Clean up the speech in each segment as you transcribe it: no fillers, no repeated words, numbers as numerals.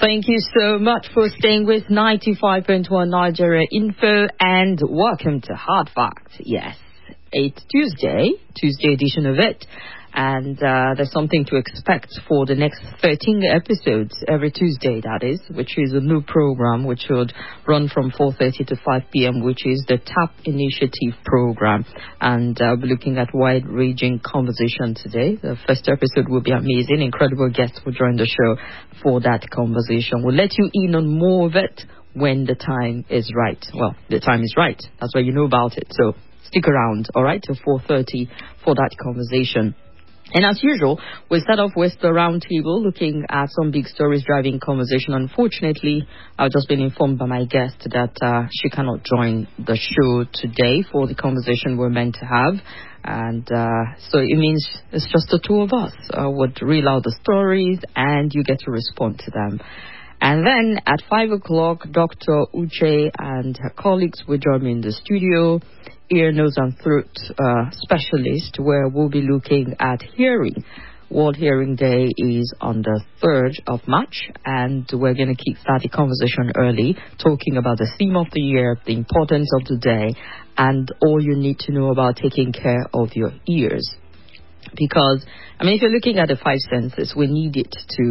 Thank you so much for staying with 95.1 Nigeria Info and welcome to Hard Facts. Yes, it's Tuesday edition of it. And there's something to expect for the next 13 episodes every Tuesday, that is, which is a new program which would run from 4:30 to 5 p.m., which is the TAP Initiative program. And we'll be looking at wide-ranging conversation today. The first episode will be amazing. Incredible guests will join the show for that conversation. We'll let you in on more of it when the time is right. Well, the time is right. That's why you know about it. So stick around, all right, till 4:30 for that conversation. And as usual, we'll start off with the roundtable, looking at some big stories driving conversation. Unfortunately, I've just been informed by my guest that she cannot join the show today for the conversation we're meant to have. And so it means it's just the two of us would reel out the stories and you get to respond to them. And then at 5 o'clock, Dr. Uche and her colleagues will join me in the studio, ear, nose and throat specialist, where we'll be looking at hearing. World Hearing Day is on the 3rd of March, and we're going to kickstart the conversation early, talking about the theme of the year, the importance of the day, and all you need to know about taking care of your ears. Because, I mean, if you're looking at the five senses, we need it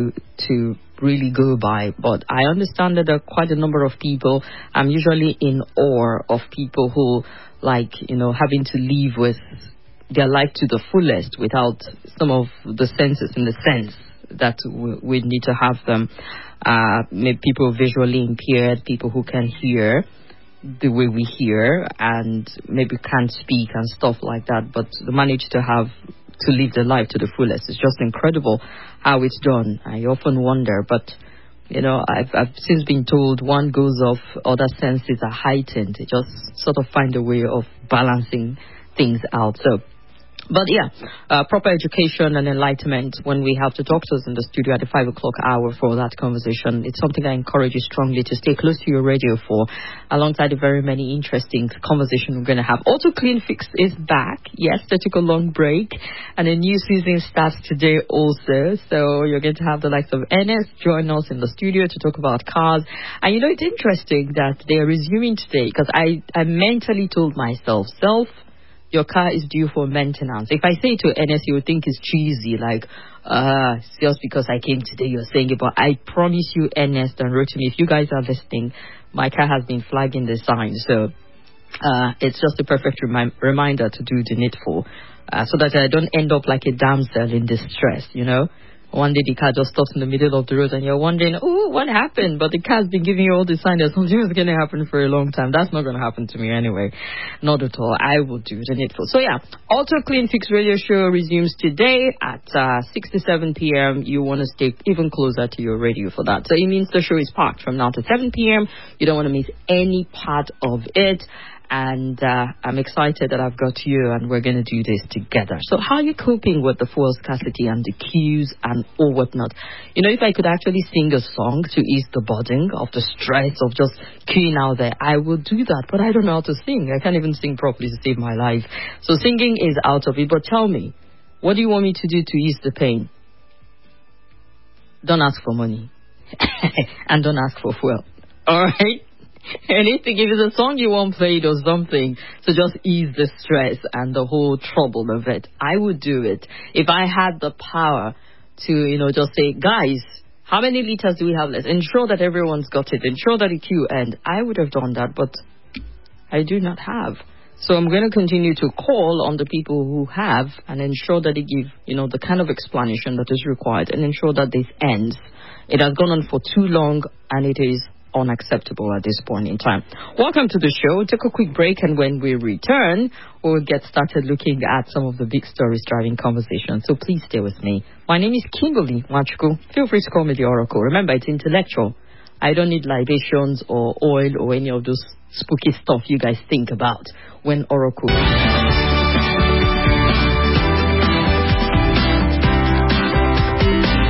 to really go by. But I understand that there are quite a number of people. I'm usually in awe of people who, like, you know, having to live with their life to the fullest without some of the senses in the sense that we need to have them. Maybe people visually impaired, people who can hear the way we hear and maybe can't speak and stuff like that, but they manage to live their life to the fullest. It's just incredible how it's done. I often wonder, but you know, I've since been told one goes off, other senses are heightened. They just sort of find a way of balancing things out. So, but yeah, proper education and enlightenment when we have the doctors in the studio at the 5 o'clock hour for that conversation. It's something I encourage you strongly to stay close to your radio for, alongside the very many interesting conversations we're going to have. Also, Clean Fix is back. Yes, they took a long break and a new season starts today also. So you're going to have the likes of NS join us in the studio to talk about cars. And you know, it's interesting that they are resuming today because I mentally told myself, your car is due for maintenance. If I say it to NS, you would think it's cheesy, like, just because I came today, you're saying it. But I promise you, NS, and wrote to me, if you guys are listening, my car has been flagging the sign. So it's just a perfect reminder to do the needful, so that I don't end up like a damsel in distress, you know. One day the car just stops in the middle of the road and you're wondering, oh, what happened? But the car's been giving you all the signs that something was going to happen for a long time. That's not going to happen to me anyway. Not at all. I will do the needful. So yeah, Auto Clean Fix Radio Show resumes today at 6 to 7 p.m. You want to stay even closer to your radio for that. So it means the show is packed from now to 7 p.m. You don't want to miss any part of it. And I'm excited that I've got you and we're going to do this together. So how are you coping with the fuel scarcity and the queues and all whatnot? You know, if I could actually sing a song to ease the burden of the stress of just queuing out there, I would do that. But I don't know how to sing. I can't even sing properly to save my life. So singing is out of it. But tell me, what do you want me to do to ease the pain? Don't ask for money. And don't ask for fuel. All right? Anything, if it's a song you want played or something, so just ease the stress and the whole trouble of it. I would do it. If I had the power to, you know, just say, guys, how many liters do we have left? Ensure that everyone's got it. Ensure that the queue ends. I would have done that, but I do not have. So I'm going to continue to call on the people who have and ensure that they give, you know, the kind of explanation that is required and ensure that this ends. It has gone on for too long and it is unacceptable at this point in time. Welcome to the show. Take a quick break, and when we return, we'll get started looking at some of the big stories driving conversation. So please stay with me. My name is Kimberly Wachuku. Feel free to call me the Oracle. Remember, it's intellectual. I don't need libations or oil or any of those spooky stuff you guys think about when Oracle.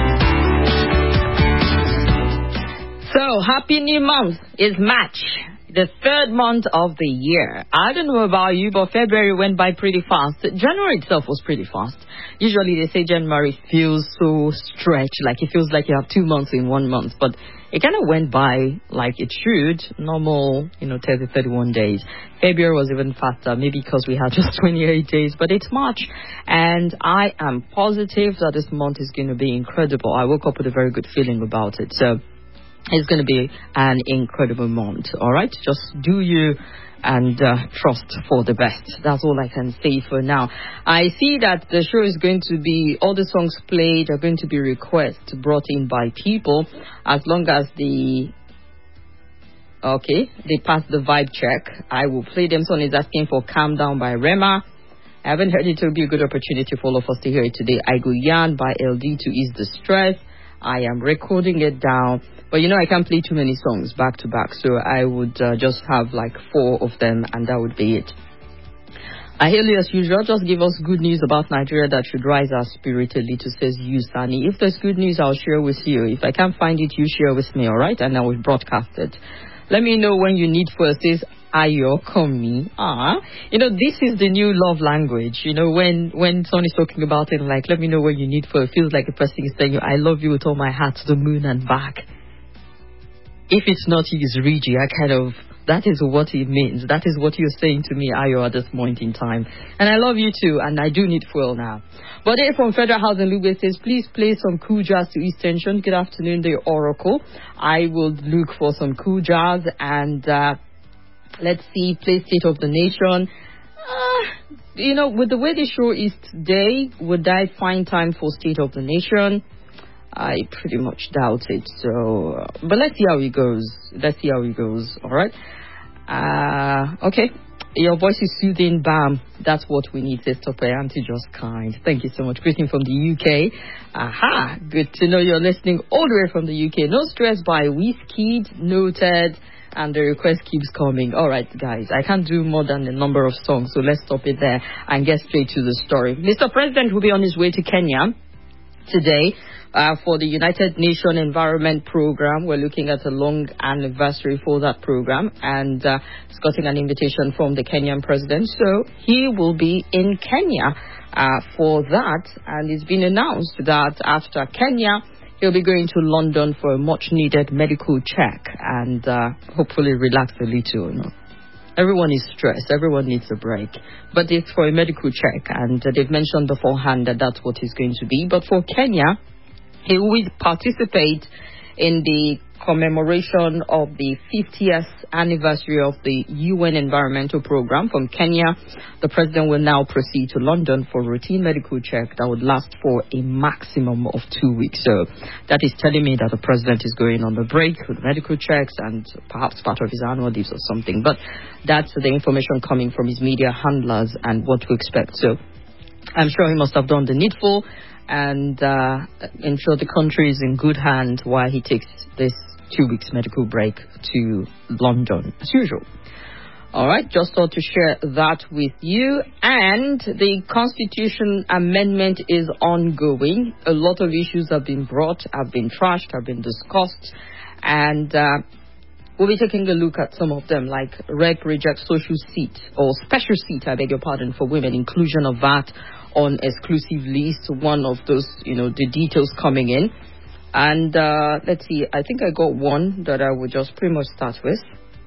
So, happy new month is March. the third month of the year. I don't know about you, but February went by pretty fast. January itself was pretty fast. Usually they say January feels so stretched, like it feels like you have 2 months in 1 month, but it kind of went by like it should, normal, 30, 31 days. February was even faster, maybe because we had just 28 days, but it's March, and I am positive that this month is going to be incredible. I woke up with a very good feeling about it, so it's going to be an incredible month, all right? Just do you and trust for the best. That's all I can say for now. I see that the show is going to be, all the songs played are going to be requests brought in by people, as long as they pass the vibe check. I will play them. Someone is asking for Calm Down by Rema. I haven't heard it. It will be a good opportunity for all of us to hear it today. I Go Yan by LD to ease the stress. I am recording it down. But I can't play too many songs back to back, so I would just have like 4 of them, and that would be it. I hail you as usual. Just give us good news about Nigeria that should rise our spirit a little, says you, Sani. If there's good news, I'll share with you. If I can't find it, you share with me, all right? And I will broadcast it. Let me know when you need first, says Ayo Komi. This is the new love language. When someone is talking about it, like, let me know when you need for. It feels like the person is saying, I love you with all my heart to the moon and back. If it's not his Rigi, that is what it means. That is what you're saying to me, Ayo, at this point in time. And I love you too, and I do need fuel now. But here from Federal House in Lugbe says, please play some cool jazz to East Tension. Good afternoon, the Oracle. I will look for some cool jazz, and let's see, play State of the Nation. With the way the show is today, would I find time for State of the Nation? I pretty much doubt it. So, but let's see how it goes. All right. Okay. Your voice is soothing. Bam. That's what we need. Says Tope Auntie Just Kind. Thank you so much. Greeting from the UK. Aha. Good to know you're listening all the way from the UK. No Stress by Wizkid. Noted. And the request keeps coming. All right, guys. I can't do more than a number of songs. So let's stop it there and get straight to the story. Mr. President will be on his way to Kenya today for the United Nations Environment Program. We're looking at a long anniversary for that program, and he's gotten an invitation from the Kenyan president, so he will be in Kenya for that. And it's been announced that after Kenya, he'll be going to London for a much needed medical check and hopefully relax a little. Everyone is stressed. Everyone needs a break. But it's for a medical check, and they've mentioned beforehand that that's what he's going to be. But for Kenya, he will participate in the commemoration of the 50th anniversary of the UN Environmental Program. From Kenya, the president will now proceed to London for a routine medical check that would last for a maximum of 2 weeks. So that is telling me that the president is going on the break with medical checks and perhaps part of his annual leaves or something. But that's the information coming from his media handlers and what to expect. So I'm sure he must have done the needful and ensure the country is in good hands while he takes this 2 weeks medical break to London as usual. All right, just thought to share that with you. And the Constitution amendment is ongoing. A lot of issues have been brought, have been trashed, have been discussed, and we'll be taking a look at some of them, like Rep rejects social seat or special seat, I beg your pardon, for women, inclusion of that on exclusive list, one of those, the details coming in. And let's see, I think I got one that I would just pretty much start with.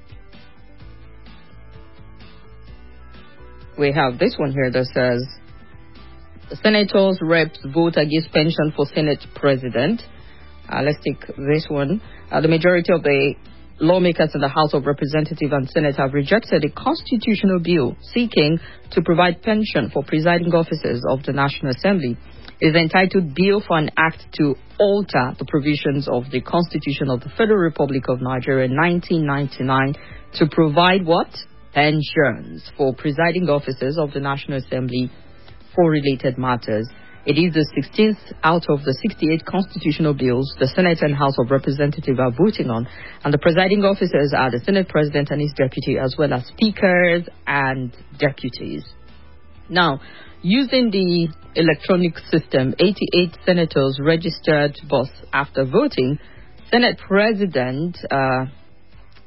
We have this one here that says, Senators, Reps vote against pension for Senate President. Let's take this one. The majority of the lawmakers in the House of Representatives and Senate have rejected a constitutional bill seeking to provide pension for presiding officers of the National Assembly. It is entitled Bill for an Act to Alter the Provisions of the Constitution of the Federal Republic of Nigeria 1999 to provide what? Pensions for presiding officers of the National Assembly for related matters. It is the 16th out of the 68 constitutional bills the Senate and House of Representatives are voting on, and the presiding officers are the Senate President and his deputy, as well as speakers and deputies. Now, using the electronic system, 88 senators registered, but after voting, Senate President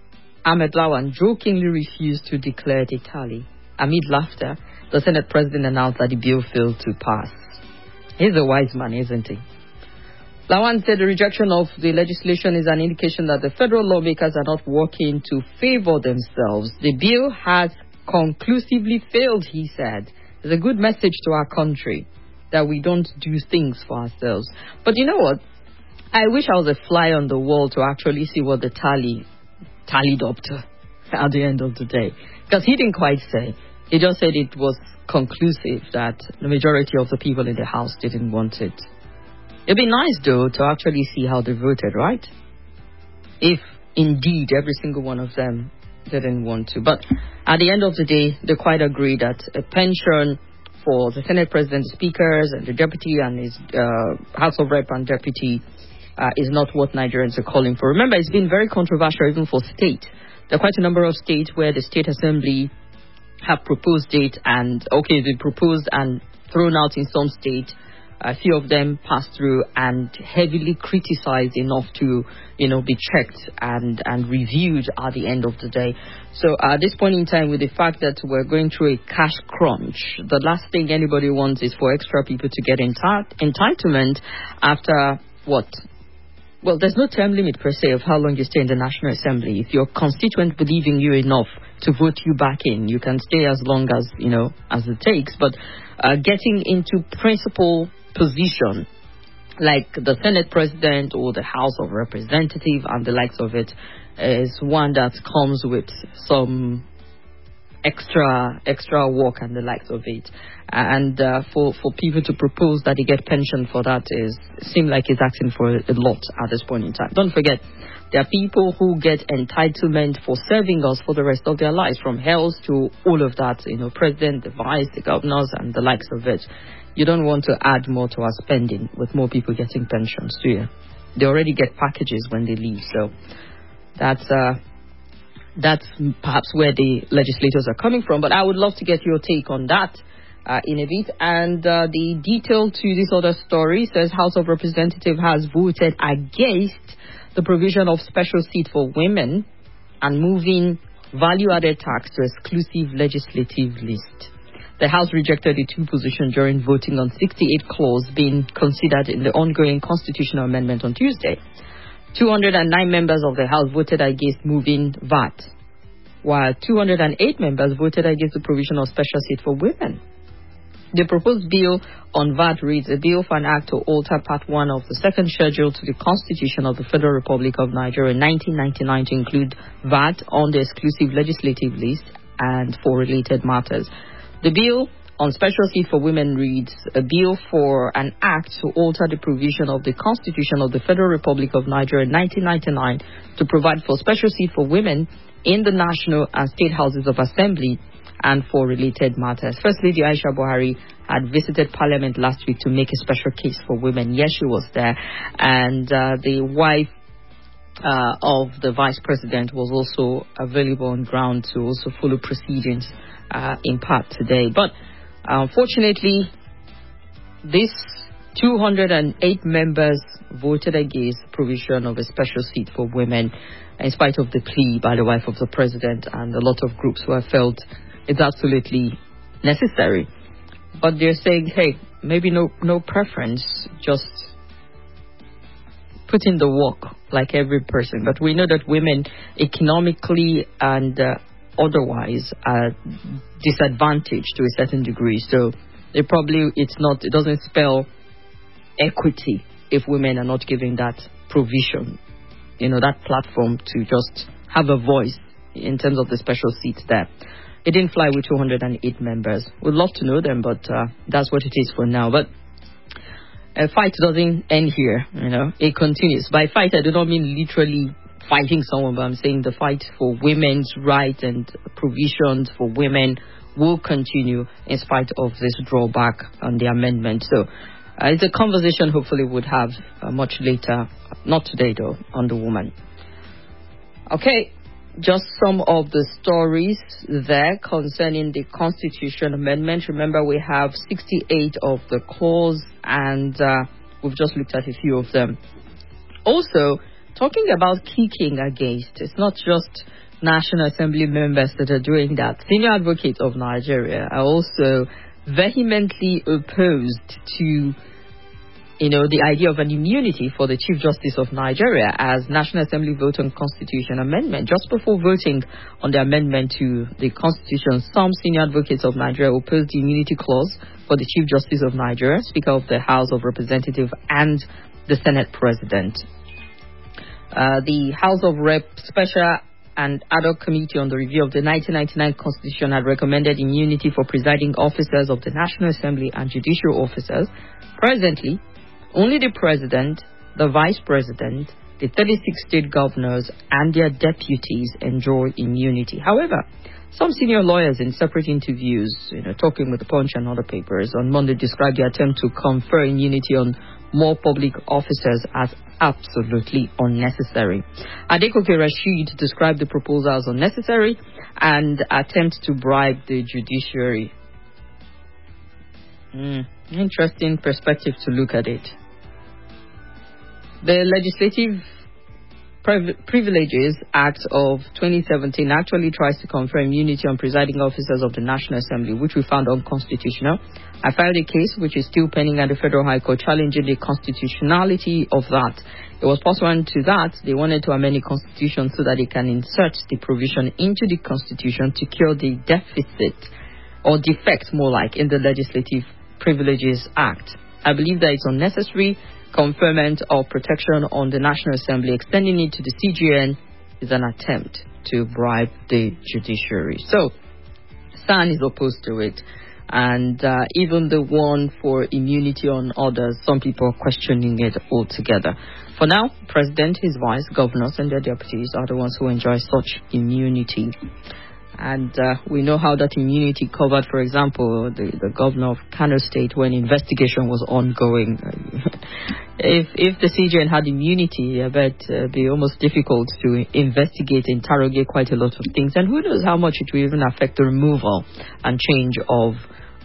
Ahmed Lawan jokingly refused to declare the tally. Amid laughter, the Senate President announced that the bill failed to pass. He's a wise man, isn't he? Lawan said the rejection of the legislation is an indication that the federal lawmakers are not working to favor themselves. The bill has conclusively failed, he said. It's a good message to our country that we don't do things for ourselves. But you know what? I wish I was a fly on the wall to actually see what the tallied up to at the end of the day. Because he didn't quite say. He just said it was conclusive that the majority of the people in the House didn't want it. It'd be nice, though, to actually see how they voted, right? If indeed every single one of them didn't want to. But at the end of the day, they quite agree that a pension for the Senate President, the speakers, and the deputy and his House of Rep and deputy is not what Nigerians are calling for. Remember, it's been very controversial even for state. There are quite a number of states where the State Assembly have proposed it, and they proposed and thrown out in some states. A few of them passed through and heavily criticized enough to, be checked and reviewed at the end of the day. So at this point in time, with the fact that we're going through a cash crunch, the last thing anybody wants is for extra people to get entitlement after what? Well, there's no term limit per se of how long you stay in the National Assembly. If your constituents believe in you enough to vote you back in, you can stay as long as, as it takes. But getting into principal position like the Senate President or the House of Representatives and the likes of it is one that comes with some extra work and the likes of it. And for people to propose that they get pension for that seem like it's asking for a lot at this point in time. Don't forget, there are people who get entitlement for serving us for the rest of their lives, from health to all of that, president, the vice, the governors, and the likes of it. You don't want to add more to our spending with more people getting pensions, do you? They already get packages when they leave, so that's perhaps where the legislators are coming from. But I would love to get your take on that in a bit. And the detail to this other story says House of Representatives has voted against the provision of special seat for women and moving value-added tax to exclusive legislative list. The House rejected the two positions during voting on 68 clause being considered in the ongoing constitutional amendment on Tuesday. 209 members of the House voted against moving VAT, while 208 members voted against the provision of special seat for women. The proposed bill on VAT reads a bill for an act to alter Part 1 of the second schedule to the Constitution of the Federal Republic of Nigeria in 1999 to include VAT on the exclusive legislative list and for related matters. The bill on special seat for women reads a bill for an act to alter the provision of the Constitution of the Federal Republic of Nigeria in 1999 to provide for special seat for women in the national and state houses of assembly and for related matters. First Lady Aisha Buhari had visited Parliament last week to make a special case for women. Yes, she was there. And the wife of the Vice President was also available on ground to also follow proceedings in part today. But unfortunately, these 208 members voted against provision of a special seat for women in spite of the plea by the wife of the president and a lot of groups who have felt it's absolutely necessary. But they're saying, hey, maybe no preference, just put in the work like every person. But we know that women economically and otherwise are disadvantaged to a certain degree. So it doesn't spell equity if women are not given that provision, that platform to just have a voice in terms of the special seats there. It didn't fly with 208 members. We'd love to know them, but that's what it is for now. But a fight doesn't end here, it continues. By fight, I do not mean literally fighting someone, but I'm saying the fight for women's rights and provisions for women will continue in spite of this drawback on the amendment. So it's a conversation hopefully we'll have much later, not today though, on the woman. Okay, just some of the stories there concerning the Constitution Amendment. Remember, we have 68 of the clause and we've just looked at a few of them. Also, talking about kicking against, it's not just National Assembly members that are doing that. Senior advocates of Nigeria are also vehemently opposed to the idea of an immunity for the Chief Justice of Nigeria as National Assembly vote on Constitution amendment. Just before voting on the amendment to the Constitution, some senior advocates of Nigeria opposed the immunity clause for the Chief Justice of Nigeria, Speaker of the House of Representatives, and the Senate President. The House of Rep Special and Ad hoc Committee on the Review of the 1999 Constitution had recommended immunity for presiding officers of the National Assembly and judicial officers. Presently, only the President, the Vice President, the 36 state governors, and their deputies enjoy immunity. However, some senior lawyers in separate interviews, talking with the Punch and other papers on Monday, described the attempt to confer immunity on more public officers as absolutely unnecessary. Adekoke Rashid described the proposal as unnecessary and attempt to bribe the judiciary. Interesting perspective to look at it. The Legislative Privileges Act of 2017 actually tries to confer immunity on presiding officers of the National Assembly, which we found unconstitutional. I filed a case which is still pending at the Federal High Court challenging the constitutionality of that. It was pursuant to that they wanted to amend the Constitution so that they can insert the provision into the Constitution to cure the deficit or defect, more like, in the Legislative Privileges Act. I believe that it's unnecessary. Conferment of protection on the National Assembly, extending it to the CGN, is an attempt to bribe the judiciary. So, SAN is opposed to it. And even the one for immunity on others, some people are questioning it altogether. For now, President, his vice, governors, and their deputies are the ones who enjoy such immunity. And we know how that immunity covered, for example, the governor of Kano State when investigation was ongoing. If the CJN had immunity, I bet it'd be almost difficult to investigate, interrogate quite a lot of things. And who knows how much it will even affect the removal and change of...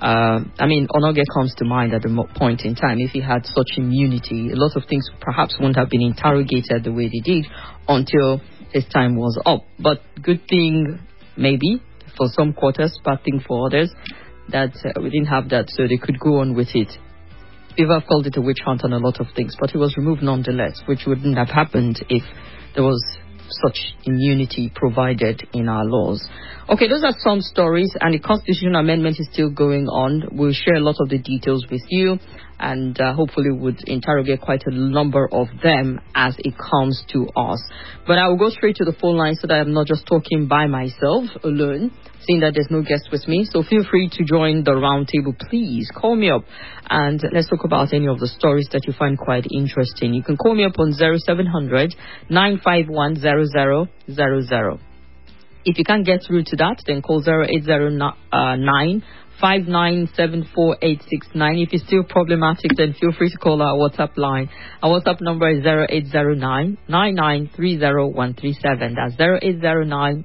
Onoge comes to mind at the point in time. If he had such immunity, a lot of things perhaps wouldn't have been interrogated the way they did until his time was up. But good thing... maybe for some quarters, bad thing for others, that we didn't have that, so they could go on with it. People have called it a witch hunt on a lot of things, but it was removed nonetheless, which wouldn't have happened if there was such immunity provided in our laws. Okay, those are some stories, and the constitutional amendment is still going on. We'll share a lot of the details with you, and hopefully would interrogate quite a number of them as it comes to us. But I will go straight to the phone line so that I'm not just talking by myself alone, seeing that there's no guest with me. So feel free to join the round table. Please call me up and let's talk about any of the stories that you find quite interesting. You can call me up on 0700 951 0000. If you can't get through to that, then call 0809 5974869. If it's still problematic, then feel free to call our WhatsApp line. Our WhatsApp number is 0809 9930137. That's 0809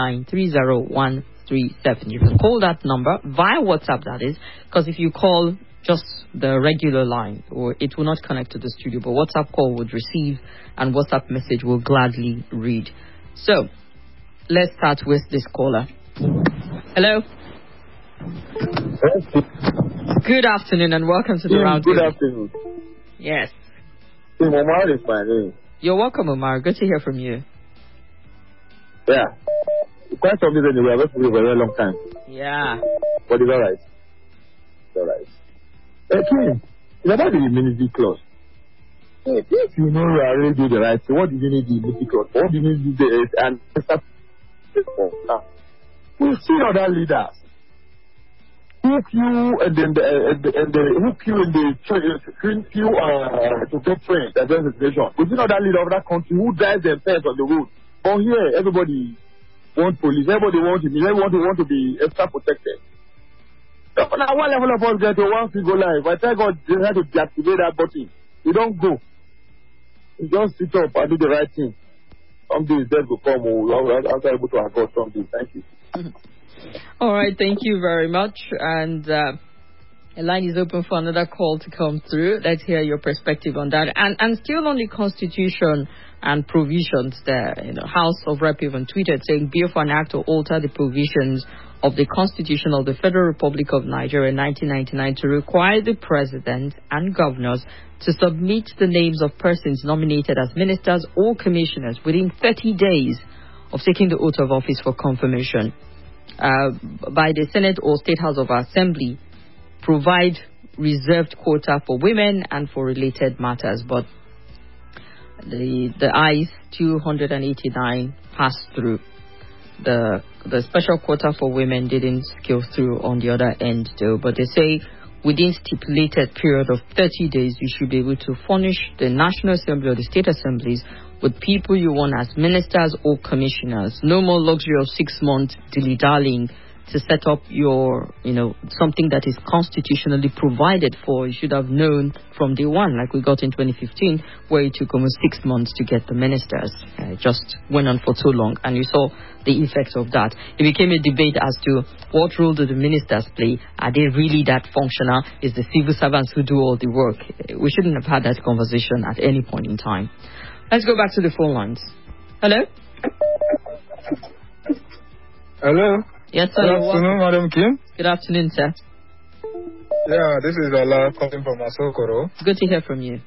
9930137. You can call that number via WhatsApp, that is, because if you call just the regular line, or it will not connect to the studio, but WhatsApp call would receive and WhatsApp message will gladly read. So, let's start with this caller. Hello? Good afternoon and welcome to the round table. Good afternoon. Yes. Omar is my name. You're welcome, Omar. Good to hear from you. Yeah. Quite some reason we have worked for a very long time. Yeah. But it's alright. It's alright. Okay. It's about the immunity clause. If you know you are really doing the right thing, what do you need the immunity clause for? What do you need the and we see other leaders hook you and then hook you in the train you to get trained at the situation. We see other leader of that country who drives themselves on the road. But here everybody wants police, everybody wants to be extra protected. So now one level of us get to once we go live. I tell God they have to deactivate that button. You don't go. You just sit up and do the right thing. Someday death will come. We'll answer able to our God someday. Thank you. All right, thank you very much. And the line is open for another call to come through. Let's hear your perspective on that. And still on the Constitution, and provisions there. House of Rep even tweeted saying, bill for an act to alter the provisions of the Constitution of the Federal Republic of Nigeria in 1999 to require the President and governors to submit the names of persons nominated as ministers or commissioners within 30 days of taking the oath of office for confirmation by the Senate or State House of Assembly, provide reserved quota for women and for related matters. But the ayes 289 passed through. The special quota for women didn't go through on the other end though, but they say within stipulated period of 30 days you should be able to furnish the National Assembly or the state assemblies with people you want as ministers or commissioners. No more luxury of 6 months dilly-dallying to set up your, something that is constitutionally provided for. You should have known from day one, like we got in 2015, where it took almost 6 months to get the ministers. It just went on for too long, and you saw the effects of that. It became a debate as to what role do the ministers play? Are they really that functional? Is the civil servants who do all the work? We shouldn't have had that conversation at any point in time. Let's go back to the phone lines. Hello? Hello? Yes, sir. Good afternoon, Madam Kim. Good afternoon, sir. Yeah, this is Ola calling from Asokoro. Good to hear from you.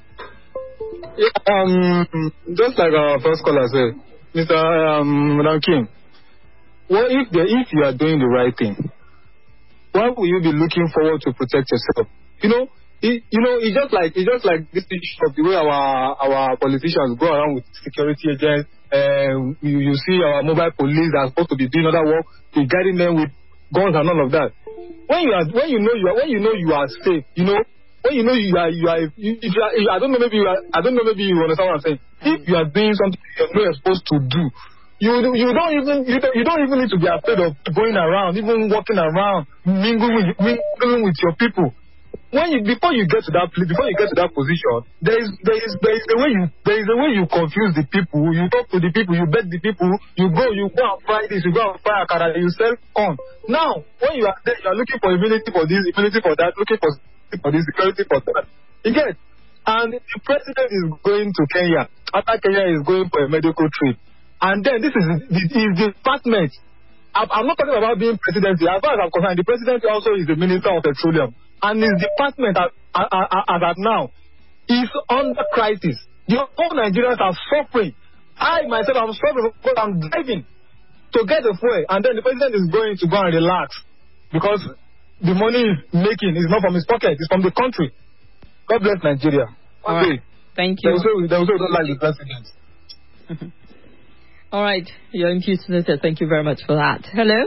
Yeah, just like our first caller said, Madam Kim, what if you are doing the right thing? Why will you be looking forward to protect yourself? It's just like this issue of the way our politicians go around with security agents. You see our mobile police that are supposed to be doing other work, be guiding them with guns and all of that. When you know you are safe, when you know I don't know, maybe you understand what I'm saying. If you are doing something you're supposed to do, you don't even need to be afraid of going around, even walking around, mingling with your people. Before you get to that position, there is a way you confuse the people. You talk to the people, you beg the people, you go and fry this, you go and fry akara, you sell on. Now, when you are there, you are looking for immunity for this, immunity for that, looking for this, security for that. You get? And the president is going to Kenya. After Kenya is going for a medical trip. And then this is the department. I'm not talking about being presidency. As far as I'm concerned, the president also is the minister of petroleum. And his department as at now is under crisis. The whole Nigerians are suffering. I myself am suffering because I'm driving to get the fuel, and then the president is going to go and relax because the money he's making is not from his pocket, it's from the country. God bless Nigeria. All right. Thank you. They also don't like the president. All right. You're in Houston. Thank you very much for that. Hello?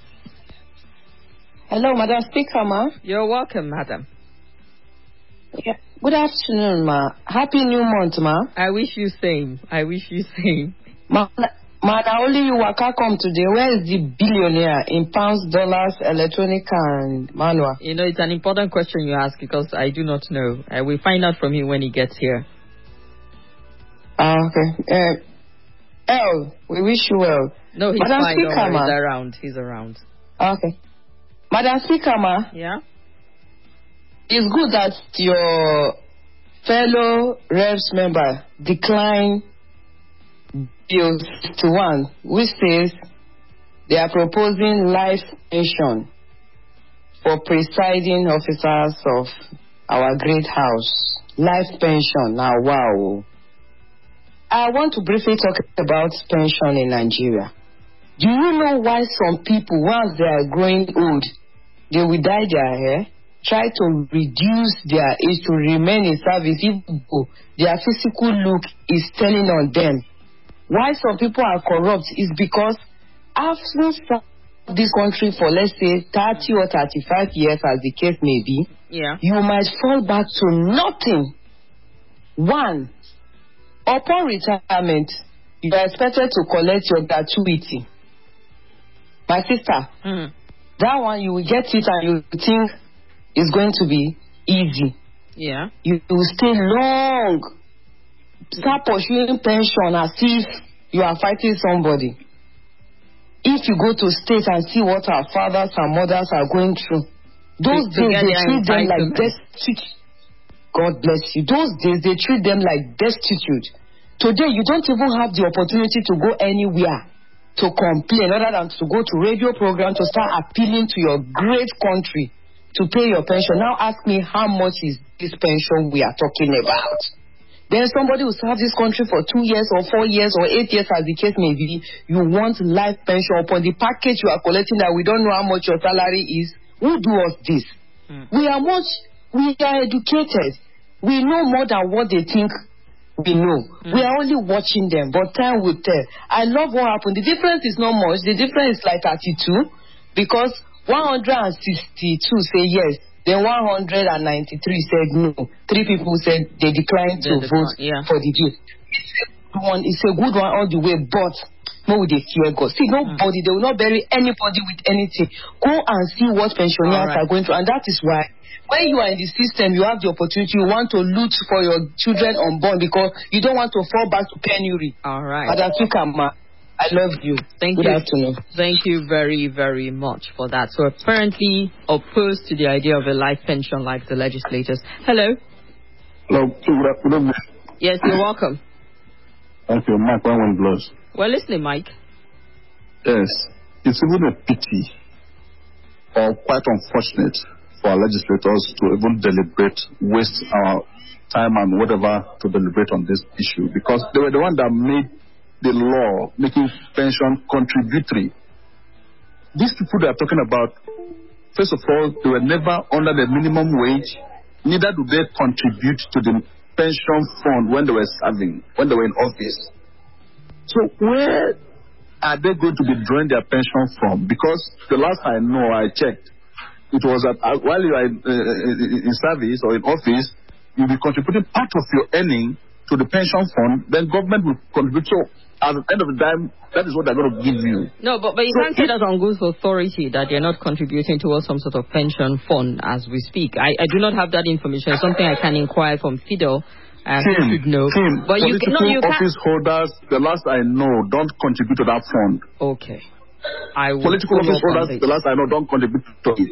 Hello, Madam Speaker, ma. You're welcome, madam. Yeah. Good afternoon, ma. Happy New Month, ma. I wish you same. Ma, na only you waka come today. Where is the billionaire in pounds, dollars, electronic and manual? It's an important question you ask because I do not know. I will find out from him when he gets here. Okay. We wish you well. No, he's Madam fine. Speaker, Ma. He's around. Okay. Madam Speaker, ma. Yeah? It's good that your fellow reps member declined Bill 61, which says they are proposing life pension for presiding officers of our great house. Life pension. Now, wow. I want to briefly talk about pension in Nigeria. Do you know why some people, once they are growing old, they will dye their hair, try to reduce their age to remain in service even though their physical look is telling on them? Why some people are corrupt is because after this country for, let's say, 30 or 35 years, as the case may be, you might fall back to nothing. One, upon retirement, you are expected to collect your gratuity. My sister, that one you will get it and you think it's going to be easy. Yeah. You will stay long. Start pursuing pension as if you are fighting somebody. If you go to state and see what our fathers and mothers are going through, those days they treat them like destitute. God bless you. Those days they treat them like destitute. Today, you don't even have the opportunity to go anywhere to complain other than to go to radio program to start appealing to your great country to pay your pension. Now ask me how much is this pension we are talking about. Then somebody will serve this country for 2 years or 4 years or 8 years as the case may be. You want life pension upon the package you are collecting that we don't know how much your salary is. Who do us this? We are educated. We know more than what they think we know. We are only watching them, but time will tell. I love what happened. The difference is not much. The difference is like 32 because 162 say yes, then 193 said no. 3 people said they declined to vote for the deal. It's a good one all the way, but no, they fear God. See, nobody, they will not bury anybody with anything. Go and see what pensioners are going through, and that is why when you are in the system, you have the opportunity. You want to loot for your children unborn because you don't want to fall back to penury. All right. Madam, I love you. Thank Good you. afternoon. Thank you very, very much for that. So apparently opposed to the idea of a life pension like the legislators. Hello. Hello. Good afternoon. Yes, you're welcome. Thank you, Mike. One blows. Well, listening, Mike. Yes, it's even a pity or quite unfortunate for our legislators to even deliberate, waste our time and whatever to deliberate on this issue, because they were the one that made the law making pension contributory. These people they are talking about, first of all, they were never under the minimum wage, neither do they contribute to the pension fund when they were serving, when they were in office. So where are they going to be drawing their pension from? Because the last I know, I checked, it was that while you are in service or in office, you'll be contributing part of your earning to the pension fund, then government will contribute. So at the end of the time, that is what they're going to give you. No, but you can't say that on good authority that they're not contributing towards some sort of pension fund as we speak. I do not have that information. It's something I can inquire from Fidel. Should know. But you office holders, the last I know, don't contribute to that fund. Okay. Political office holders, the last I know, don't contribute to it.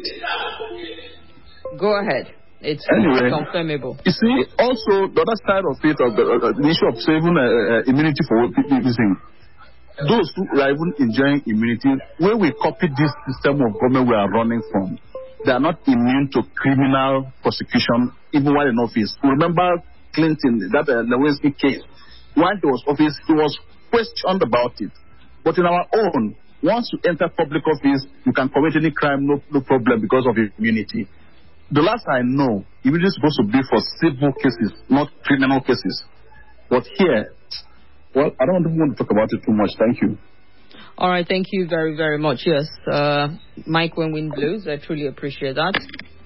Go ahead. It's anyway, confirmable. You see, also, the other side of it, of the issue of saving immunity for people using, those who are even enjoying immunity, where we copy this system of government we are running from, they are not immune to criminal prosecution, even while in office. Remember Clinton, that Lewinsky case, while he was office, he was questioned about it. But in our own, once you enter public office, you can commit any crime, no problem, because of immunity. The last I know, immunity is supposed to be for civil cases, not criminal cases. But here, well, I don't want to talk about it too much. Thank you. All right, thank you very, very much. Yes, Mike, when wind blows, I truly appreciate that.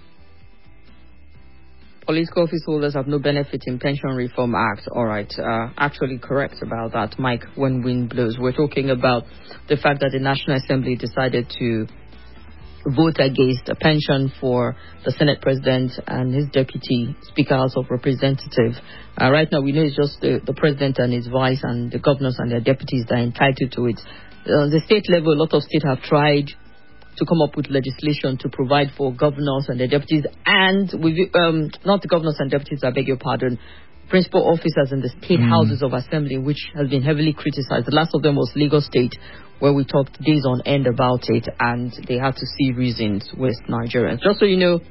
Political office holders have no benefit in Pension Reform Act. All right, actually correct about that, Mike, when wind blows. We're talking about the fact that the National Assembly decided to vote against a pension for the Senate President and his Deputy Speaker House of Representatives. Right now, we know it's just the President and his Vice and the governors and their deputies that are entitled to it. On the state level, a lot of states have tried to come up with legislation to provide for governors and their deputies, and not the governors and deputies, I beg your pardon, principal officers in the state houses of assembly, which has been heavily criticized. The last of them was Lagos State, where we talked days on end about it, and they had to see reasons with Nigerians. Just so you know,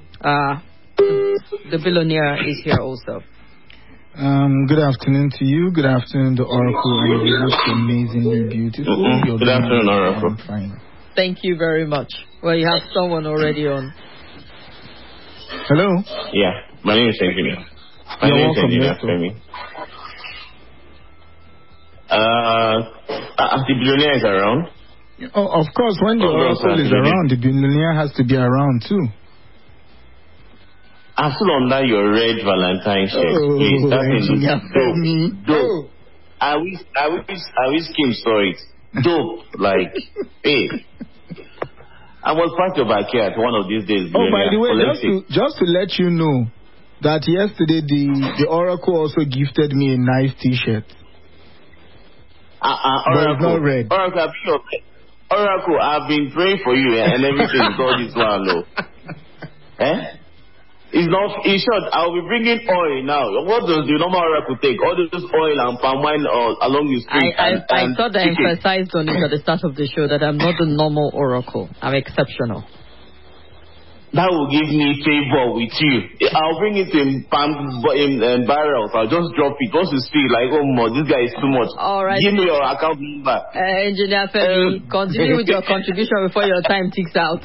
the billionaire is here also. Good afternoon to you. Good afternoon to Oracle, and you look amazingly beautiful. Good afternoon, Oracle. Fine. Thank you very much. Well, you have someone already on. Hello? Yeah, my name is Engineer. The billionaire is around? Oh, of course, when the Oracle is around, the billionaire has to be around too. I'm still under your red Valentine shirt. Please, that is dope. I wish Kim saw it. Dope, like, hey. I was part of Ikea one of these days. Oh, by the way, just to let you know that yesterday the Oracle also gifted me a nice T-shirt. Oracle, not red. Oracle, I've been praying for you and everything. God is one, no. It's not. In short, I'll be bringing oil now. What does the normal oracle take? All this oil and palm wine along the street. I thought I emphasized on it at the start of the show that I'm not the normal oracle. I'm exceptional. That will give me favor with you. I'll bring it in barrels. I'll just drop it. Once you speak, like, oh, this guy is too much. All right. Give me your account number. Engineer Femi, continue with your contribution before your time ticks out.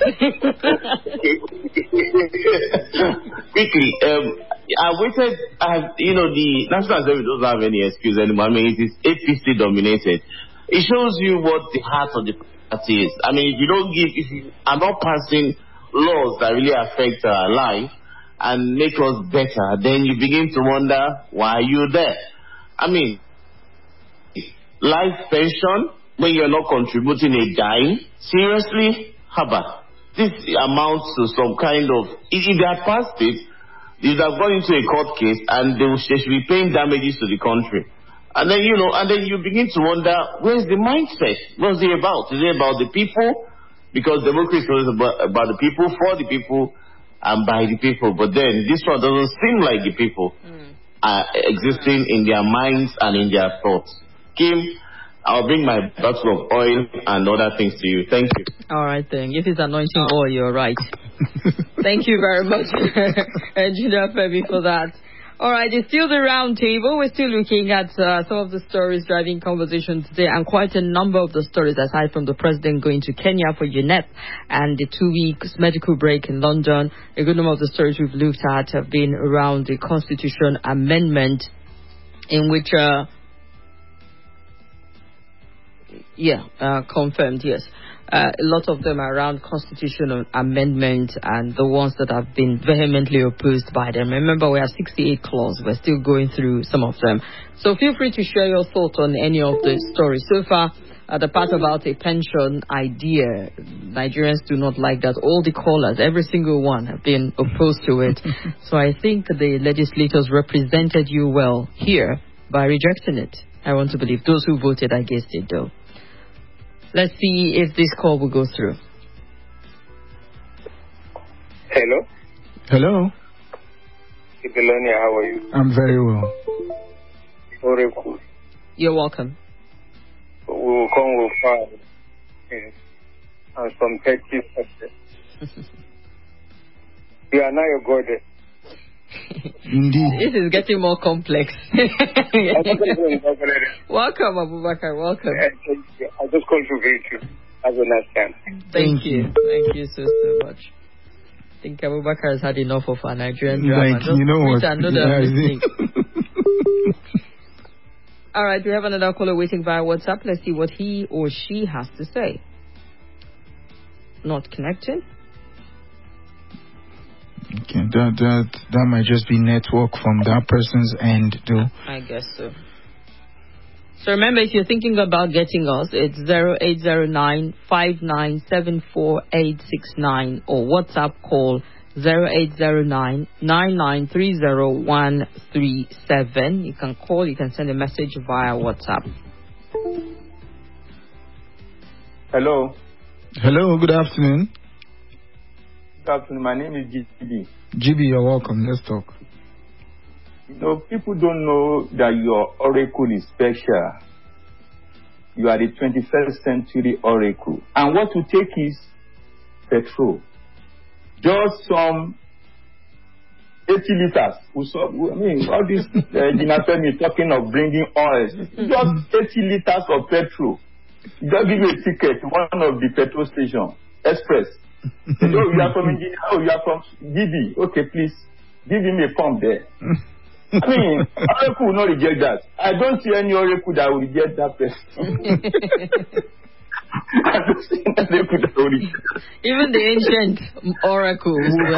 Quickly, I waited. The National Assembly doesn't have any excuse anymore. I mean, it is APC dominated. It shows you what the heart of the party is. I mean, if you are not passing laws that really affect our life and make us better, then you begin to wonder, why are you there? I mean, life pension, when you're not contributing a dime, seriously? Haba. This amounts to some kind of, if they had passed it, they would have gone into a court case and they should be paying damages to the country. And then, you begin to wonder, where's the mindset? What's it about? Is it about the people? Because democracy is about the people, for the people, and by the people. But then this one doesn't seem like the people are existing in their minds and in their thoughts. Kim, I'll bring my bottle of oil and other things to you. Thank you. All right then. If it's anointing oil, you're right. Thank you very much, Engineer Femi, for that. All right, it's still the round table. We're still looking at some of the stories driving conversation today, and quite a number of the stories, aside from the president going to Kenya for UNEP and the 2 weeks medical break in London. A good number of the stories we've looked at have been around the Constitution Amendment, in which, confirmed, yes. A lot of them are around constitutional amendment and the ones that have been vehemently opposed by them. Remember, we have 68 clauses. We're still going through some of them. So feel free to share your thoughts on any of the stories. So far, the part about a pension idea, Nigerians do not like that. All the callers, every single one, have been opposed to it. So I think the legislators represented you well here by rejecting it. I want to believe those who voted against it, though. Let's see if this call will go through. Hello. Hello. Ibelonia, how are you? I'm very well. Very cool. You're welcome. We will come with fire and some petty success. You are now your goddess. Indeed. This is getting more complex. Welcome, Abubakar. Welcome. I just called to greet you. Have a nice time. Thank you. Thank you so much. I think Abubakar has had enough of our Nigerian drama. Like, you know what? All right, we have another caller waiting via WhatsApp. Let's see what he or she has to say. Not connecting. Okay, that might just be network from that person's end, though. I guess so. So remember, if you're thinking about getting us, it's 0809-5974869 or WhatsApp call 0809-9930-137. You can call, you can send a message via WhatsApp. Hello. Hello, good afternoon. Good afternoon. My name is GB. GB, you're welcome. Let's talk. People don't know that your oracle is special. You are the 21st century oracle. And what you take is petrol. Just some 80 liters. All this Dinafemi talking of bringing oil. Just 80 liters of petrol. Just give you a ticket to one of the petrol stations. Express. You are from engineer. You are from GB. Okay, please give him a pump there. Oracle will not reject that. I don't see any oracle that will reject that person. I don't see any oracle that will reject that. Even the ancient oracles will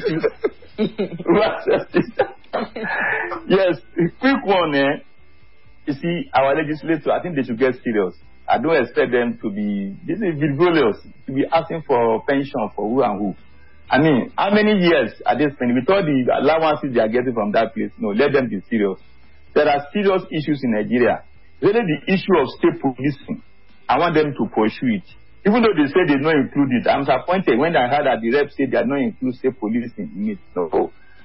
accept it. Yes, quick one. You see, our legislature, I think they should get serious. I don't expect them to be, this is frivolous, to be asking for pension for who and who. How many years are they spending? With all the allowances they are getting from that place, no, let them be serious. There are serious issues in Nigeria. Really the issue of state policing, I want them to pursue it. Even though they say they not include it, I'm disappointed when I heard that the rep said they are not include state policing in it. No.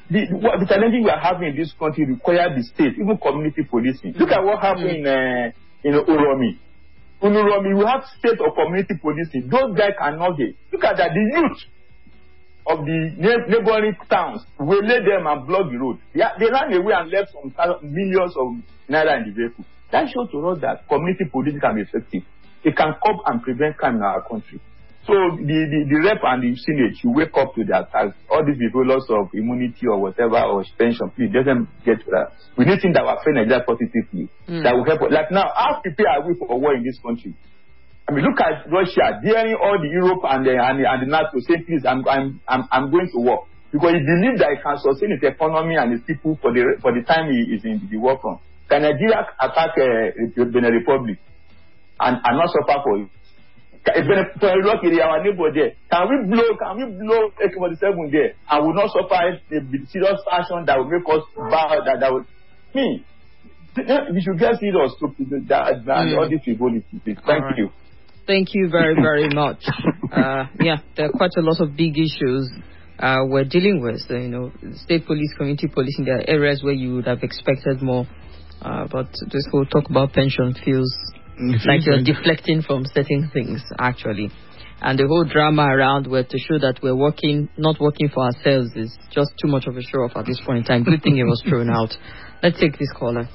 the challenges we are having in this country require the state, even community policing. Look at what happened in Uromi. In Uromi, we have state or community policing. Those guys cannot get. Look at that. The youth of the neighboring towns will let them and block the road. They ran away and left some millions of naira in the vehicle. That shows to us that community policing can be effective. It can curb and prevent crime in our country. So the rep and the Senate should wake up to their task. All these people, loss of immunity or whatever, or pension, please, doesn't get to that. We need things that will affect Nigeria positively. That will help us. Like now, how prepared are we for a war in this country? I mean, look at Russia daring all the Europe and the NATO saying, please, I'm going to war, because he believes that he can sustain his economy and his people for the time he is in the war front. Can Nigeria attack Benin Republic and not suffer for it? Our neighbor there, can we blow AK-47 there and will not suffer a serious action that will make us bad? That will me. We should get serious to that all these frivolities. Thank you. Thank you very, very much. There are quite a lot of big issues we're dealing with. State police, community policing, there are areas where you would have expected more. But this whole talk about pension feels like you're deflecting from certain things, actually. And the whole drama around where to show that we're not working for ourselves is just too much of a show off at this point in time. Good thing it was thrown out. Let's take this caller.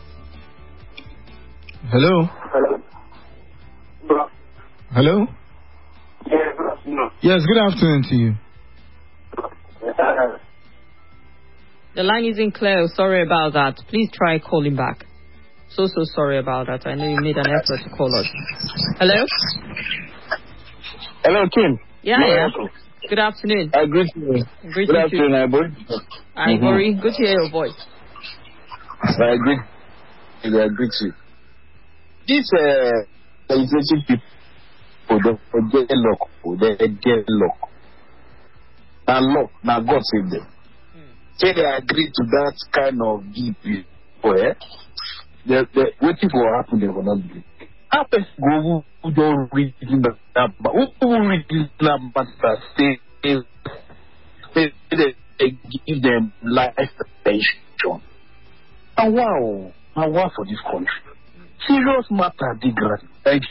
Hello? Hello? Yes, good afternoon. Yes, good afternoon to you. The line isn't clear. Sorry about that. Please try calling back. So sorry about that. I know you made an effort to call us. Hello? Hello, Kim. Yeah. Good afternoon. I greet you. Good afternoon, Ivory. Ivory, good to hear your voice. I greet you. These legislative people, they get luck. Now God save them. Say they agree to that kind of deep prayer. Waiting for what happen, they will not believe. How people who don't read that, but who read that matter, they give them life pension. And wow for this country. Serious matter, Digran. Thank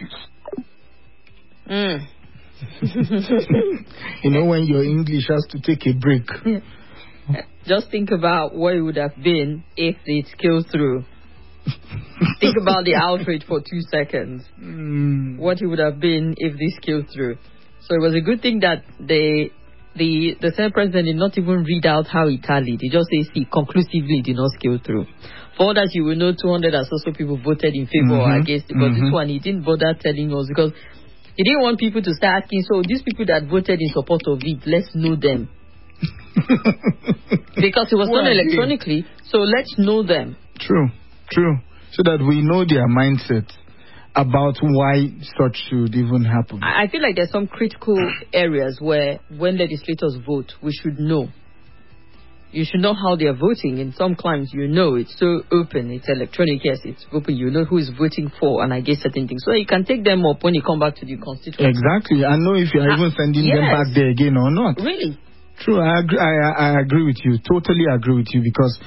you. When your English has to take a break. Just think about what it would have been if it scaled through. Think about the outrage for 2 seconds. What it would have been if this scaled through. So it was a good thing that the Senate President did not even read out how he tallied. He just says he conclusively did not scale through. For that, you will know 200 or so people voted in favor or against, because this one he didn't bother telling us, because he didn't want people to start asking, so these people that voted in support of it, let's know them. Because it was done electronically, so let's know them. True. So that we know their mindset about why such should even happen. I feel like there's some critical areas where when legislators vote, we should know. You should know how they are voting. In some climes, it's so open. It's electronic. Yes, it's open. You know who is voting for, and I guess certain things. So you can take them up when you come back to the constituency. Exactly. I know if you're even sending them back there again or not. Really? True, I agree with you. Totally agree with you, because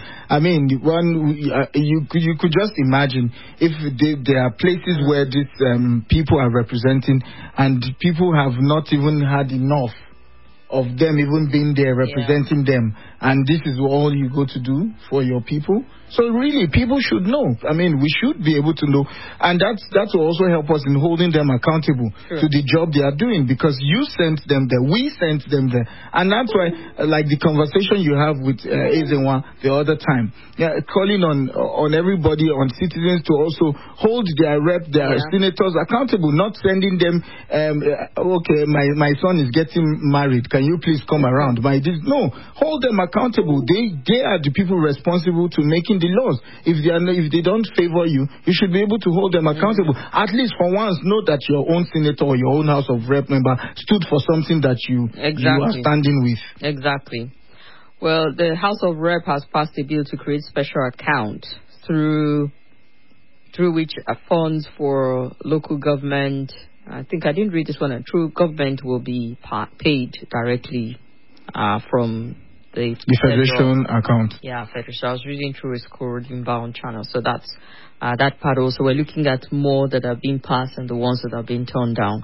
you could just imagine if there are places where these people are representing, and people have not even had enough of them even being there representing them, and this is all you go to do for your people. So really, people should know. We should be able to know, and that will also help us in holding them accountable to the job they are doing, because you sent them there, we sent them there, and that's why, like the conversation you have with Ezenwa the other time, calling on everybody, on citizens to also hold their senators accountable, not sending them, okay, my son is getting married, can you please come around? No, hold them accountable. They are the people responsible to making the laws. If they don't favor you, you should be able to hold them accountable. At least for once, know that your own senator or your own House of Rep member stood for something that you are standing with. Exactly. Well, the House of Rep has passed a bill to create special account through which funds for local government, I think I didn't read this one, through government will be paid directly from the Federation account. Yeah, Federation. I was reading through his code inbound channel. So that's that part also. We're looking at more that are being passed and the ones that are being turned down.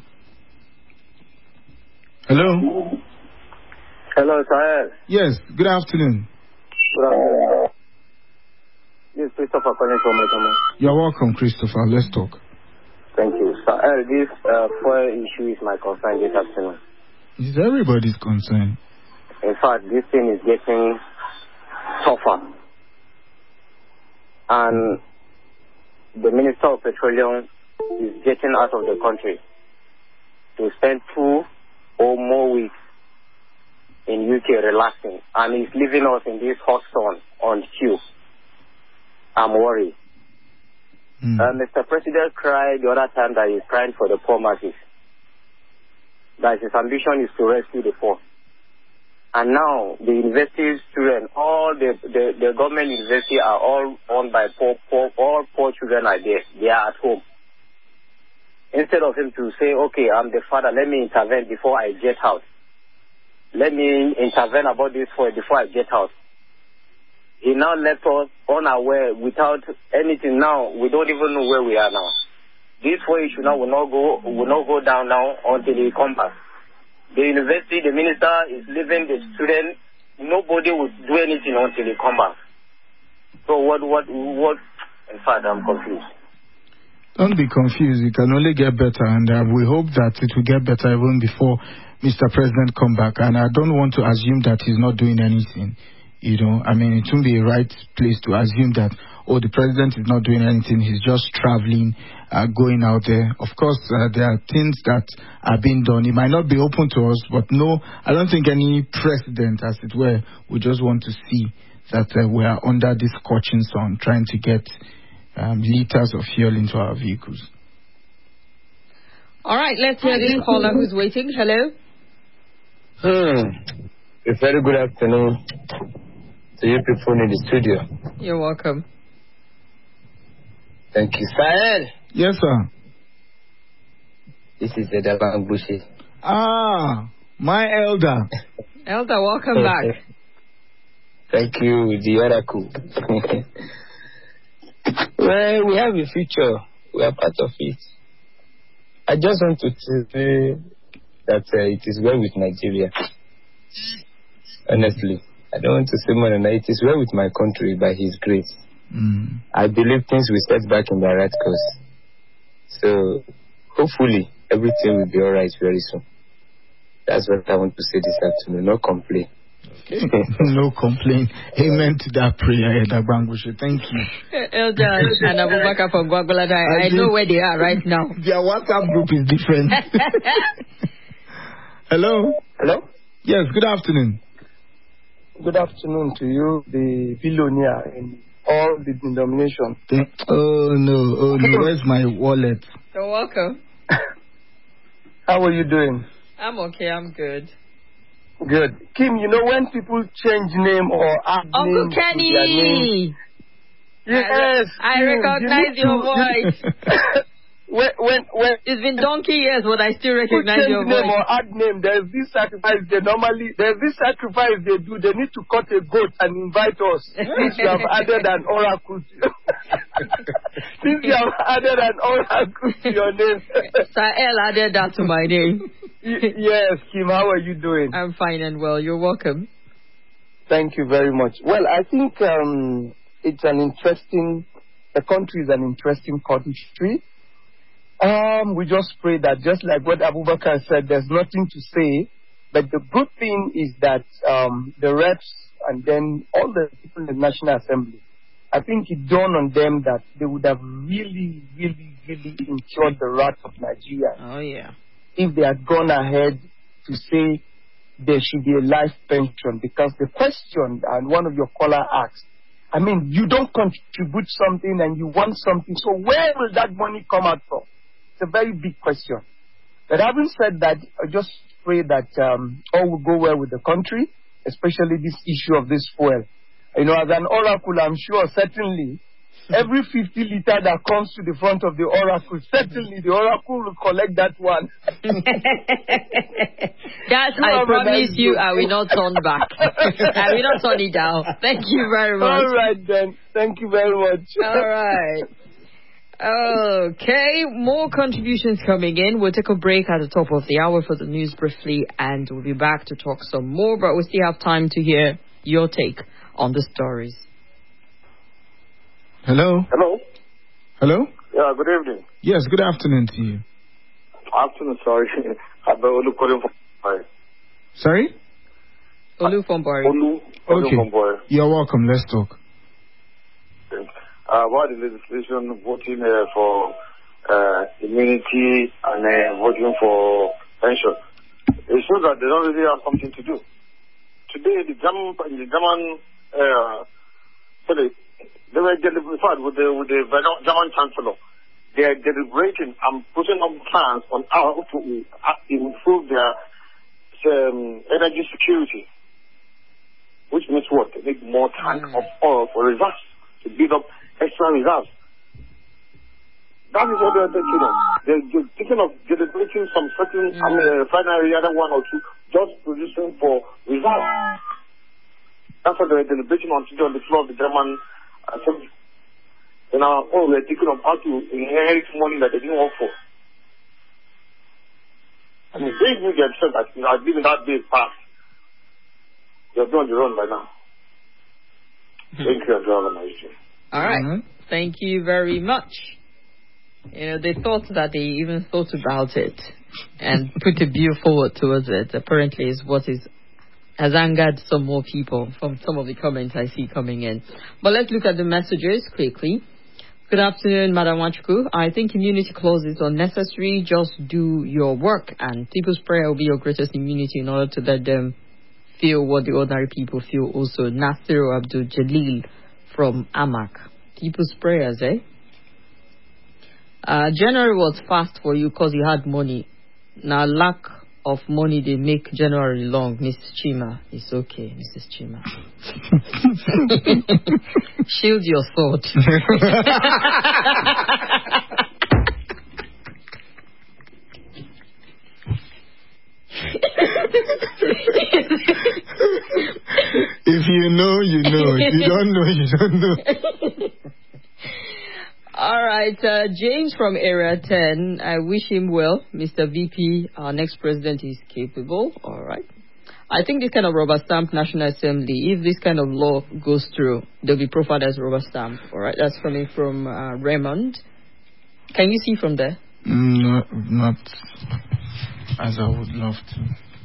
Hello? Hello, sir. Yes, good afternoon. Good afternoon. This is Christopher calling from Metamo. You're welcome, Christopher. Let's talk. Thank you. Sir, this fuel issue is my concern this afternoon. It's everybody's concern. In fact, this thing is getting tougher. And the Minister of Petroleum is getting out of the country to spend 2 or more weeks in UK relaxing. And he's leaving us in this hot sun on queue. I'm worried. Mr. President cried the other time that he's crying for the poor masses. That his ambition is to rescue the poor. And now the university students, all the government university are all owned by poor children are there. They are at home. Instead of him to say, okay, I'm the father, let me intervene before I get out. Let me intervene about this before I get out. He now left us unaware without anything. Now we don't even know where we are now. This whole issue now will not go down now until he comes back. The university, the minister is leaving the student. Nobody will do anything until he comes back. So what? In fact, I'm confused. Don't be confused. It can only get better, and we hope that it will get better even before Mr. President come back. And I don't want to assume that he's not doing anything. You know, I mean, it wouldn't be a right place to assume that, oh, the president is not doing anything, he's just traveling, going out there. Of course, there are things that are being done. It might not be open to us, but no, I don't think any president, as it were, would just want to see that we are under this scorching sun trying to get liters of fuel into our vehicles. All right, let's hear this caller who's waiting. Hello? A very good afternoon to you people in the studio. You're welcome. Thank you, Sahel. Yes, sir. This is Eda Bangbushi. Ah, my elder. Elder, welcome back. Thank you, the oracle. Well, we have a future. We are part of it. I just want to say that it is well with Nigeria. Honestly, I don't want to say more than that. It is well with my country by His grace. I believe things will set back in the right course. So, hopefully, everything will be alright very soon. That's what I want to say this afternoon. No complaint. Okay. No complaint. Amen to that prayer, Eda Bangbushi. Thank you. Elder and Abubakar from Gwagwalada. I know where they are right now. Their WhatsApp group is different. Hello? Hello? Yes, good afternoon. Good afternoon to you, the billionaire in all the denominations. Oh no, where's my wallet? You're welcome. How are you doing? I'm okay, I'm good. Good. Kim, you know when people change name or add Uncle name Kenny! to their name? Yes. I recognize your voice. When it's been donkey years, but I still recognize your voice. Name or add name, there's this sacrifice they do. They need to cut a goat and invite us. Since you have added an oracle to your name. Sahel added that to my name. Yes, Kim, how are you doing? I'm fine and well. You're welcome. Thank you very much. Well, I think it's the country is an interesting country. We just pray that, just like what Abubakar said, there's nothing to say. But the good thing is that the reps and then all the people in the National Assembly, I think it dawned on them that they would have really, really, really incurred the wrath of Nigeria. Oh, yeah. If they had gone ahead to say there should be a life pension. Because the question, and one of your caller asked, I mean, you don't contribute something and you want something, so where will that money come out from? It's a very big question. But having said that, I just pray that all will go well with the country, especially this issue of this fuel. You know, as an oracle, I'm sure certainly every 50 liter that comes to the front of the oracle, certainly the oracle will collect that one. Guys, I promise you I will not turn back. I will not turn it down. Thank you very much. All right then. Thank you very much. All right. Okay, more contributions coming in. We'll take a break at the top of the hour for the news briefly, and we'll be back to talk some more, but we still have time to hear your take on the stories. Hello? Hello? Hello? Yeah, good evening. Yes, good afternoon to you. Afternoon, sorry. I'm Olu calling from Boy. Sorry? Olu from Boy. Olu from Boy. You're welcome. Let's talk. About the legislation voting for immunity and voting for pension. It shows that they don't really have something to do. Today, the German they were deliberating with the German Chancellor. They are deliberating and putting up plans on how to improve their energy security, which means what? They need more tank of oil for reserves to build up extra reserves. That is what they're thinking of. They're thinking of deliberating some certain refinery, other one or two, just producing for reserves. That's what they're deliberating on today on the floor of the German Assembly. And now, they're thinking of how to inherit money that they didn't work for. I mean, they knew themselves that, I believe in that day past. They're doing their own by now. Thank you, all right. Thank you very much. They thought that they even thought about it and put a bill forward towards it. Apparently, is what has angered some more people from some of the comments I see coming in. But let's look at the messages quickly. Good afternoon, Madam Wachuku. I think immunity clause is unnecessary. Just do your work, and people's prayer will be your greatest immunity in order to let them feel what the ordinary people feel also. Nasir Abdul Jalil from Amak. People's prayers, eh? January was fast for you because you had money. Now lack of money they make January long. Mrs. Chima. It's okay, Mrs. Chima. Shield your sword. If you know, you know. If you don't know, you don't know. All right, James from Area 10. I wish him well. Mr. VP, our next president is capable. All right. I think this kind of rubber stamp National Assembly, if this kind of law goes through, they'll be profiled as rubber stamp. All right. That's coming from Raymond. Can you see from there? No, not as I would love to.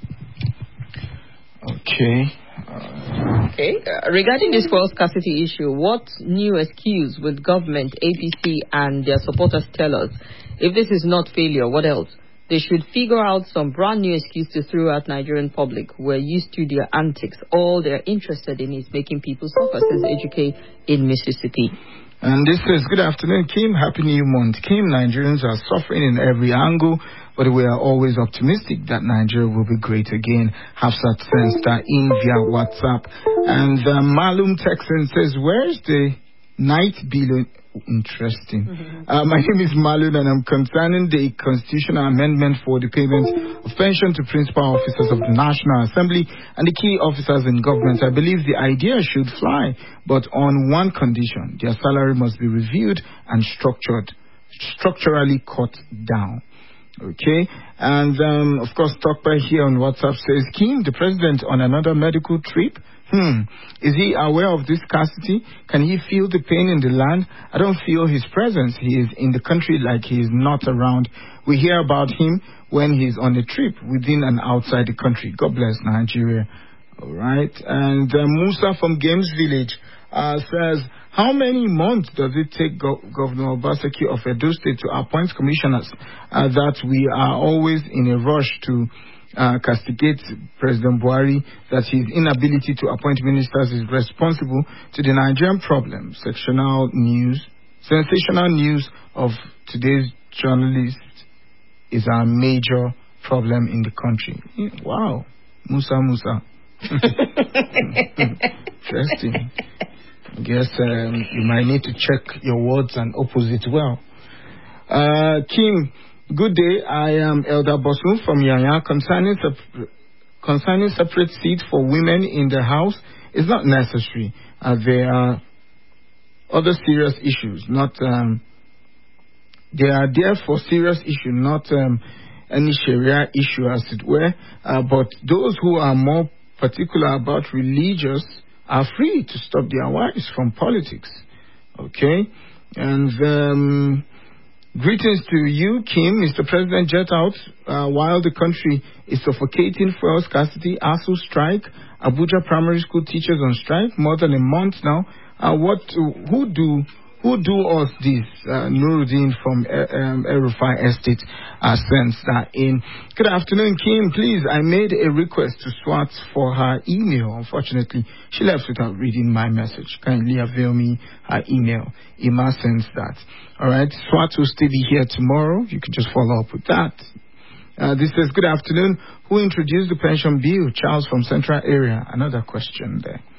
Okay. Regarding this fuel scarcity issue, what new excuse would government, APC, and their supporters tell us? If this is not failure, what else? They should figure out some brand new excuse to throw at Nigerian public who are used to their antics. All they're interested in is making people suffer, says Educate in Mississippi. And this says, good afternoon, Kim. Happy New Month. Kim, Nigerians are suffering in every angle, but we are always optimistic that Nigeria will be great again. Hafsat sends that in via WhatsApp. And Malum Texan says, where's the night bill? Interesting. My name is Malun, and I'm concerning the constitutional amendment for the payment of pension to principal officers of the National Assembly and the key officers in government. I believe the idea should fly, but on one condition: their salary must be reviewed and structurally cut down. Okay, and of course, Tokpa here on WhatsApp says, Kim, the president on another medical trip. Is he aware of this scarcity? Can he feel the pain in the land? I don't feel his presence. He is in the country like he is not around. We hear about him when he's on a trip within and outside the country. God bless Nigeria. All right. And Musa from Games Village says, how many months does it take Governor Obaseki of Edo State to appoint commissioners that we are always in a rush to castigate President Buhari, that his inability to appoint ministers is responsible to the Nigerian problem? Sensational news of today's journalists is a major problem in the country. Wow. Musa. Interesting. I guess you might need to check your words and opposite well. Kim, good day. I am Elder Bosun from Yanya. Concerning separate seats for women in the House is not necessary. There are other serious issues. They are there for serious issue, not any Sharia issue, as it were. But those who are more particular about religious are free to stop their wives from politics. Okay? And greetings to you, Kim. Mr. President, jet out while the country is suffocating fuel scarcity, ASU strike, Abuja primary school teachers on strike, more than a month now. Who do us this? Nuruddin from Erufai Estate sends that in. Good afternoon, Kim. Please, I made a request to SWAT for her email. Unfortunately, she left without reading my message. Kindly avail me her email. Ima sends that. All right, SWAT will still be here tomorrow. You can just follow up with that. This says, good afternoon. Who introduced the pension bill? Charles from Central Area. Another question there.